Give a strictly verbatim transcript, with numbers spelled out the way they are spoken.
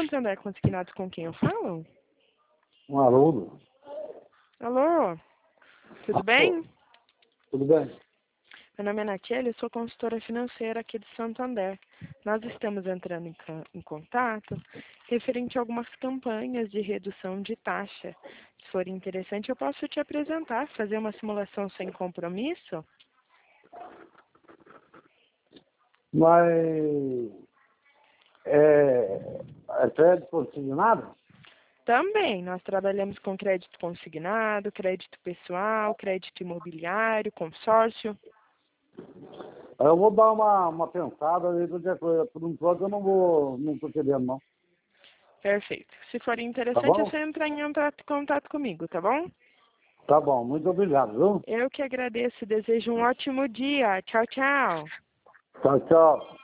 Santander Consignados, com quem eu falo? Um Haroldo. Alô? Tudo Ah, bem? Tudo bem? Meu nome é Naquele, eu sou consultora financeira aqui de Santander. Nós estamos entrando em, ca- em contato referente a algumas campanhas de redução de taxa. Se for interessante, eu posso te apresentar, fazer uma simulação sem compromisso? Mas é, é crédito consignado? Também, nós trabalhamos com crédito consignado, crédito pessoal, crédito imobiliário, consórcio. Aí eu vou dar uma, uma pensada aí, qualquer coisa. Por enquanto eu não vou, não tô querendo não. Perfeito. Se for Tá interessante, é bom? só entrar em contato contato comigo, tá bom? Tá bom, muito obrigado, viu? Eu que agradeço. Desejo um ótimo dia. Tchau, tchau. Tchau, tchau.